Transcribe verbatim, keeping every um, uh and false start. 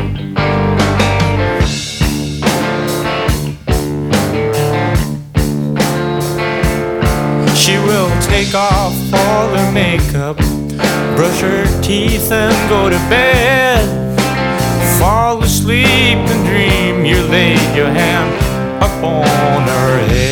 She will take off all her makeup, brush her teeth and go to bed. Fall asleep and dream you laid your hand up on her head.